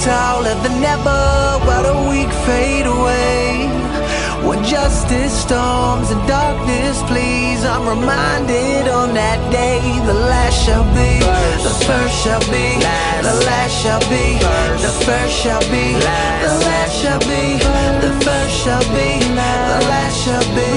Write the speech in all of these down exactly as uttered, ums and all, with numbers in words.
taller than ever, while the weak fade away. When justice storms and darkness please, I'm reminded on that day, the last shall be, the first shall be, the last shall be, the first shall be, the last shall be, the first shall be, the last shall be,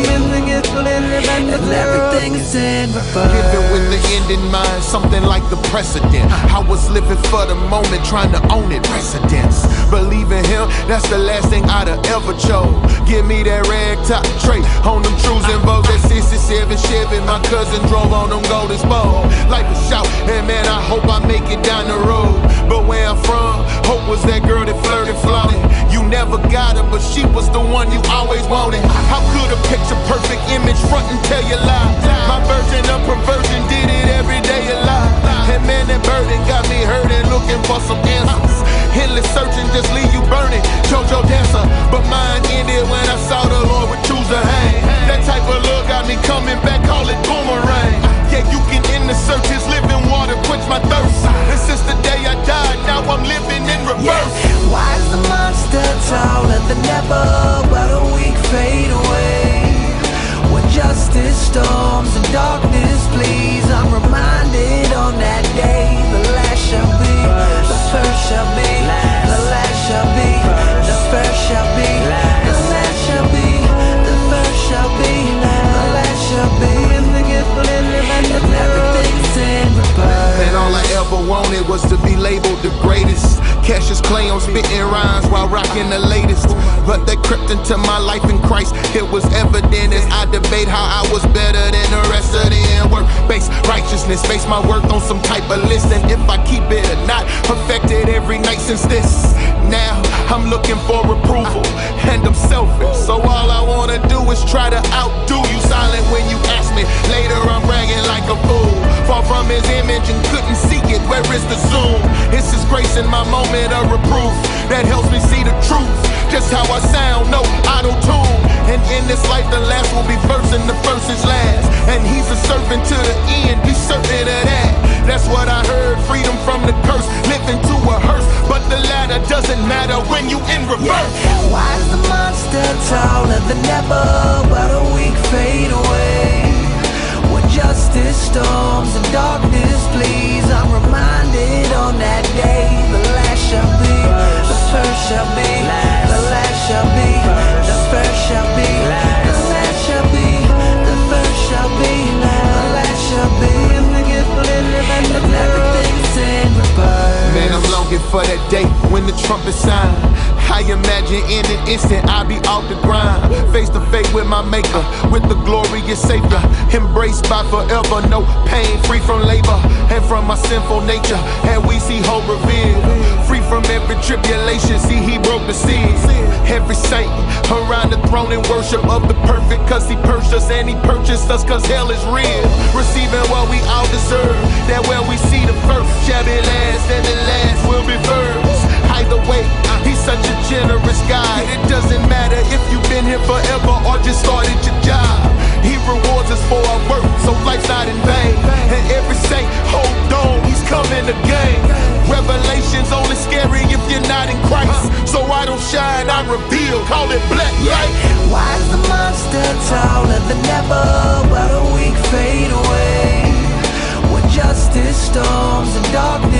and everything is in reverse. Living with the end in mind, something like the precedent. I was living for the moment, trying to own it. Precedence, believe in him, that's the last thing I'd have ever chose. Give me that rag top tray on them trues and bows. That sixty-seven Chevy, my cousin drove on them golden spurs. Life is short, and man, I hope I make it down the road. But where I'm from, hope was that girl that flirted, flaunted. You never got her, but she was the one you always wanted. How could a picture perfect image front and tell you lie? My version of perversion did it every day a lie. And man, that burden got me hurting, looking for some answers. Endless searching just leave you burning, JoJo dancer. But mine ended when I saw the Lord would choose to hang. That type of love got me coming back, call it boomerang. Yeah, you can end the search, it's living water, quench my thirst. And since the day I died, now I'm living in reverse. Yeah. Why is the monster taller than ever, while the weak fade away? When justice storms and darkness please, I'm reminded on that day, the last shall be, the first shall be, the last shall be, the first shall be, the last shall be, the first shall be, the last shall be, and everything's in reverse. And all I ever wanted was to be labeled the greatest. Cassius Clay on spitting rhymes while rocking the latest. But they crept into my life in Christ. It was evident as I debate how I was better than the rest of them. Work-based righteousness, base my work on some type of list. And if I keep it or not, perfected every night since this. Now I'm looking for approval, and I'm selfish. So all I wanna do is try to outdo you. Silent when you ask me, later I'm bragging like a fool. Far from his image and couldn't see it, where is the zoom? It's his grace in my moment of reproof that helps me see the truth. Just how I sound, no auto-tune. And in this life the last will be first and the first is last. And he's a servant to the end, be certain of that. That's what I heard, freedom from the curse, living to a hearse. But the latter doesn't matter when you in reverse. Yeah. Why is the monster taller than ever, while the weak fade away? When justice storms and darkness please, I'm reminded on that day, the last shall be, the first shall be, the last shall be, the first shall be, the last shall be, the first shall be, the last shall be, and everything's in reverse. Man, I'm longing for that day when the trumpet sound. I imagine in an instant I'll be off the grind, face to face with my maker, with the glorious Savior, embraced by forever, no pain, free from labor and from my sinful nature. And we see hope revealed, free from every tribulation. See, he broke the seal. Every saint around the throne in worship of the perfect, cause he purged us and he purchased us, cause hell is real. Receiving what we all deserve, that where we see the first shall be last and the last will be first. Either way, he's such a generous God. It doesn't matter if you've been here forever or just started your job. He rewards us for our work, so life's not in vain. And every saint, hold on, he's coming again. Revelation's only scary if you're not in Christ. So I don't shine, I reveal, call it black light. Why is the monster taller than ever, while the weak fade away? When justice storms and darkness